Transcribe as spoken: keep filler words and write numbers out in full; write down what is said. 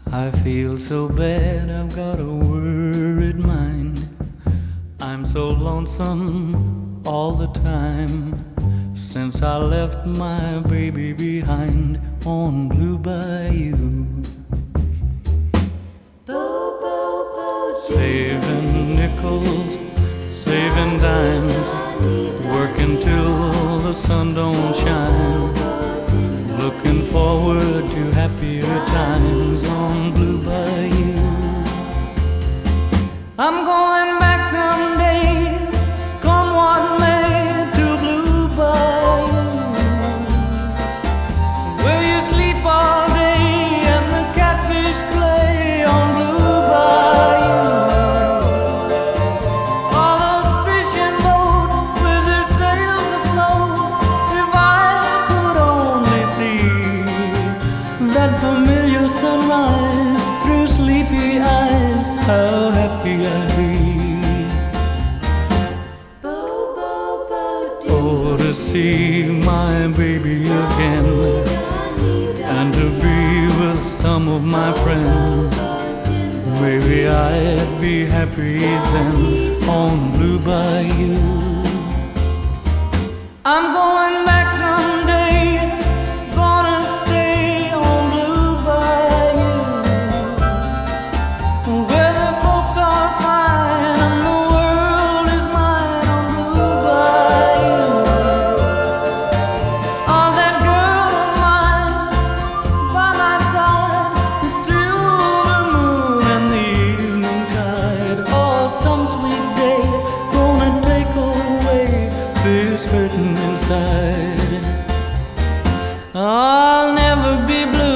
I feel so bad, I've got a worried mind. I'm so lonesome all the time since I left my baby behind on Blue Bayou. Saving nickels, saving dimes, working till the sun don't shine, looking forward to happier times on Blue Bayou. I'm going back someday, come what may, to Blue Bayou, where you sleep all day and the catfish play on Blue Bayou. All those fishing boats with their sails afloat, if I could only see that familiar sunrise through sleepy eyes, how happy I'd be. Oh, to see my baby again, and to be with some of my friends. Maybe I'd be happy then on Blue Bayou. I'm going back someday, gonna stay on Blue Bayou, where the folks are fine and the world is mine on Blue Bayou. Oh, that girl of mine by my side, the silver moon and the evening tide. Oh, some sweet day gonna take away this hurting inside. I'll never be blue